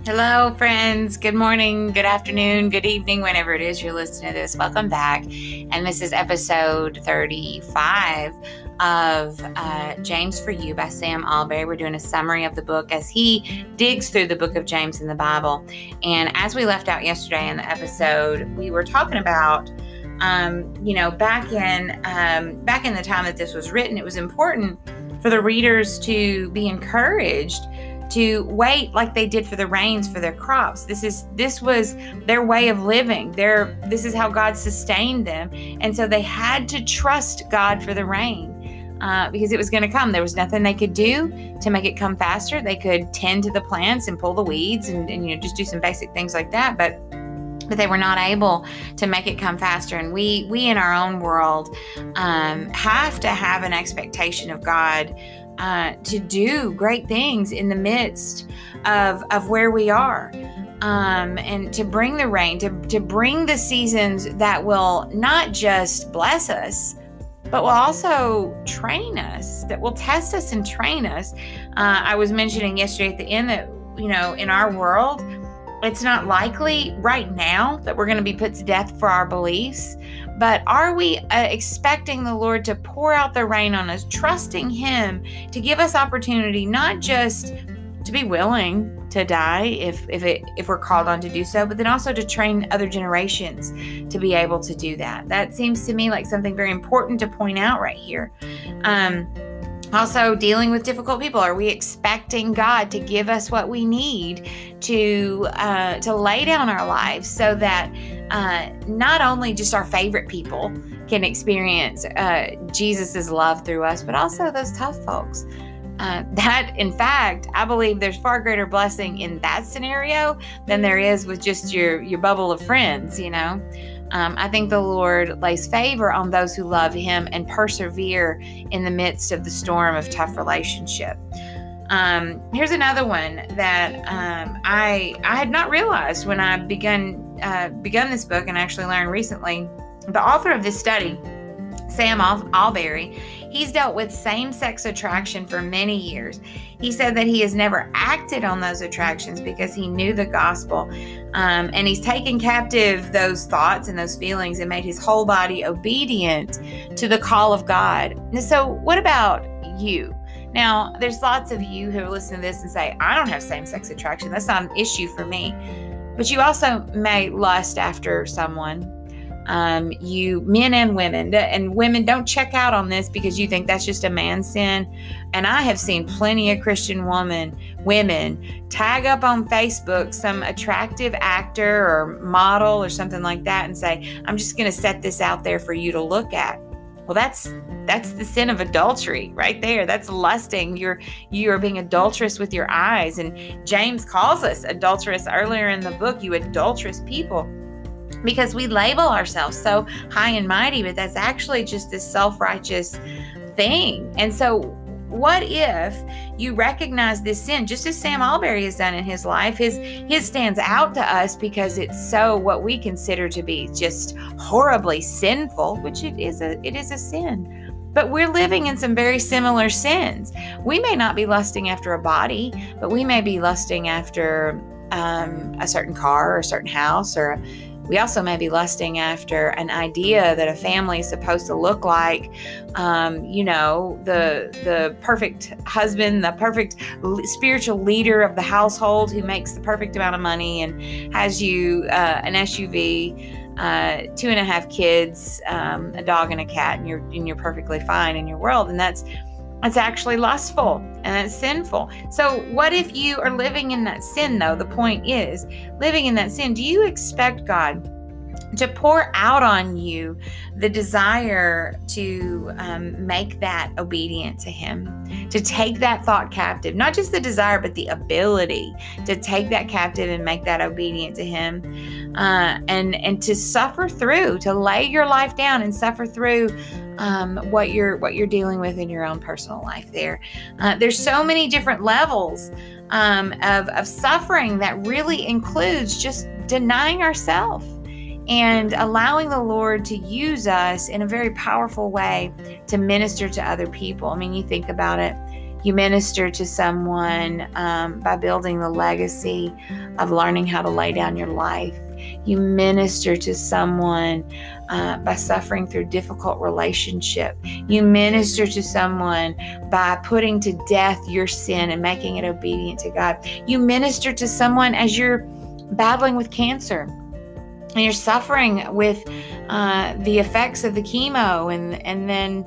Hello, friends. Good morning, good afternoon, good evening, whenever it is you're listening to this. Welcome back. And this is episode 35 of James for You by Sam Allberry. We're doing a summary of the book as he digs through the book of James in the Bible. And as we left out yesterday in the episode, we were talking about back in the time that this was written, it was important for the readers to be encouraged to wait like they did for the rains for their crops. This was their way of living. This is how God sustained them. And so they had to trust God for the rain because it was going to come. There was nothing they could do to make it come faster. They could tend to the plants and pull the weeds and just do some basic things like that. But they were not able to make it come faster. And we in our own world have to have an expectation of God to do great things in the midst of where we are, and to bring the rain, to bring the seasons that will not just bless us, but will also train us, that will test us and train us. I was mentioning yesterday at the end that, in our world, it's not likely right now that we're going to be put to death for our beliefs, but are we expecting the Lord to pour out the rain on us, trusting Him to give us opportunity, not just to be willing to die if we're called on to do so, but then also to train other generations to be able to do that? That seems to me like something very important to point out right here. Also, dealing with difficult people. Are we expecting God to give us what we need to lay down our lives so that not only just our favorite people can experience Jesus's love through us, but also those tough folks? That, in fact, I believe there's far greater blessing in that scenario than there is with just your bubble of friends, I think the Lord lays favor on those who love Him and persevere in the midst of the storm of tough relationship. Here's another one that I had not realized when I begun this book, and actually learned recently. The author of this study, Sam Allberry, he's dealt with same-sex attraction for many years. He said that he has never acted on those attractions because he knew the gospel. And he's taken captive those thoughts and those feelings and made his whole body obedient to the call of God. And so what about you? Now, there's lots of you who listen to this and say, I don't have same-sex attraction. That's not an issue for me. But you also may lust after someone. You men and women, don't check out on this because you think that's just a man sin. And I have seen plenty of Christian women tag up on Facebook some attractive actor or model or something like that and say, I'm just going to set this out there for you to look at. Well, that's the sin of adultery right there. That's lusting. You are being adulterous with your eyes. And James calls us adulterous earlier in the book, you adulterous people, because we label ourselves so high and mighty, but that's actually just this self-righteous thing. And so what if you recognize this sin, just as Sam Allberry has done in his life? His stands out to us because it's so what we consider to be just horribly sinful, which it is a sin. But we're living in some very similar sins. We may not be lusting after a body, but we may be lusting after a certain car or a certain house, or we also may be lusting after an idea that a family is supposed to look like, the perfect husband, the perfect spiritual leader of the household who makes the perfect amount of money and has you an SUV, 2.5 kids, a dog and a cat, and you're perfectly fine in your world. And that's actually lustful and it's sinful. So what if you are living in that sin, though? The point is, living in that sin, do you expect God to pour out on you the desire to make that obedient to Him, to take that thought captive? Not just the desire, but the ability to take that captive and make that obedient to Him, and to suffer through, to lay your life down and suffer through what you're dealing with in your own personal life. There's so many different levels of suffering that really includes just denying ourselves and allowing the Lord to use us in a very powerful way to minister to other people. I mean, you think about it. You minister to someone by building the legacy of learning how to lay down your life. You minister to someone by suffering through difficult relationship. You minister to someone by putting to death your sin and making it obedient to God. You minister to someone as you're battling with cancer and you're suffering with the effects of the chemo and then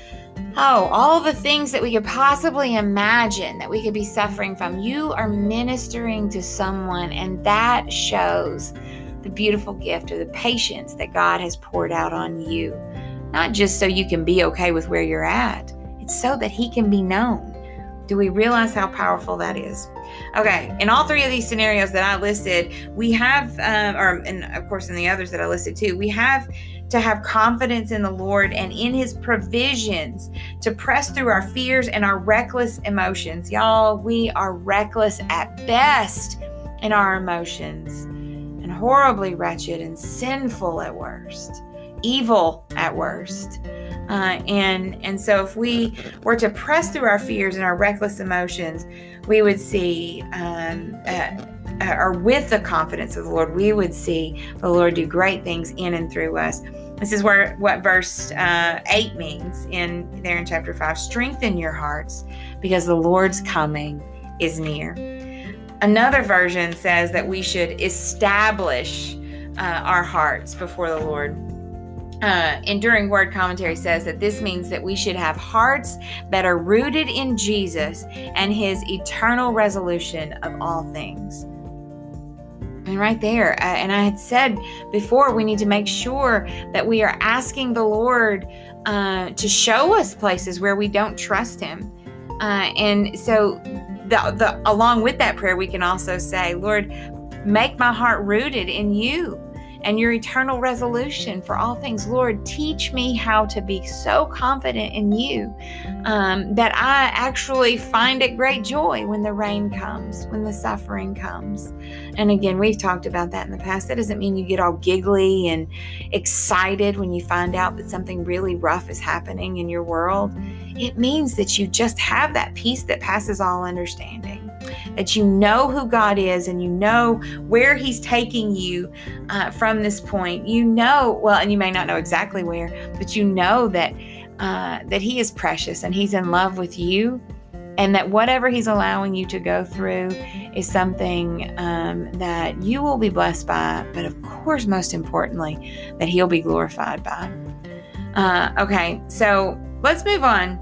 all the things that we could possibly imagine that we could be suffering from. You are ministering to someone, and that shows the beautiful gift of the patience that God has poured out on you. Not just so you can be okay with where you're at. It's so that He can be known. Do we realize how powerful that is? Okay, in all three of these scenarios that I listed, we have, and of course in the others that I listed too, we have to have confidence in the Lord and in His provisions to press through our fears and our reckless emotions. Y'all, we are reckless at best in our emotions and horribly wretched and sinful at worst, evil at worst. And so if we were to press through our fears and our reckless emotions, we would see, or with the confidence of the Lord, we would see the Lord do great things in and through us. This is what verse 8 means there in chapter 5. Strengthen your hearts because the Lord's coming is near. Another version says that we should establish our hearts before the Lord. Enduring Word Commentary says that this means that we should have hearts that are rooted in Jesus and His eternal resolution of all things. And right there, and I had said before, we need to make sure that we are asking the Lord to show us places where we don't trust Him. And so along with that prayer, we can also say, Lord, make my heart rooted in You and Your eternal resolution for all things. Lord, teach me how to be so confident in You that I actually find it great joy when the rain comes, when the suffering comes. And again, we've talked about that in the past. That doesn't mean you get all giggly and excited when you find out that something really rough is happening in your world. It means that you just have that peace that passes all understanding, that you know who God is and you know where He's taking you from this point. You know, well, and you may not know exactly where, but you know that He is precious and He's in love with you, and that whatever He's allowing you to go through is something that you will be blessed by, but of course, most importantly, that He'll be glorified by. Okay, so let's move on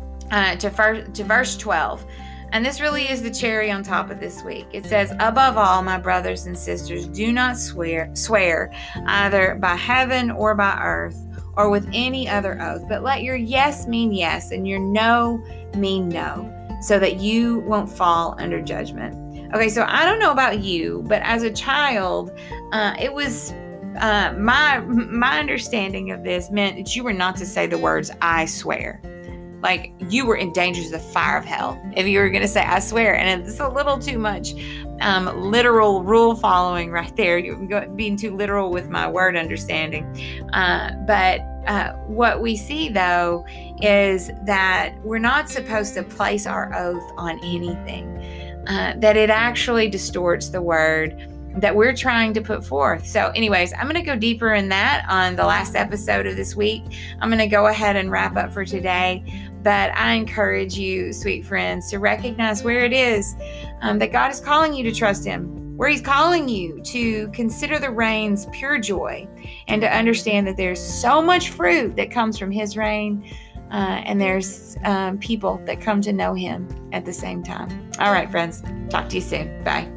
to verse 12. And this really is the cherry on top of this week. It says, above all, my brothers and sisters, do not swear either by heaven or by earth or with any other oath, but let your yes mean yes and your no mean no, so that you won't fall under judgment. Okay, so I don't know about you, but as a child, it was my understanding of this meant that you were not to say the words, I swear. Like you were in danger of the fire of hell if you were going to say, I swear. And it's a little too much literal rule following right there. You're being too literal with my word understanding. But what we see, though, is that we're not supposed to place our oath on anything, that it actually distorts the word that we're trying to put forth. So anyways, I'm going to go deeper in that on the last episode of this week. I'm going to go ahead and wrap up for today. But I encourage you, sweet friends, to recognize where it is that God is calling you to trust Him, where He's calling you to consider the rain's pure joy and to understand that there's so much fruit that comes from His rain, and there's people that come to know Him at the same time. All right, friends, talk to you soon. Bye.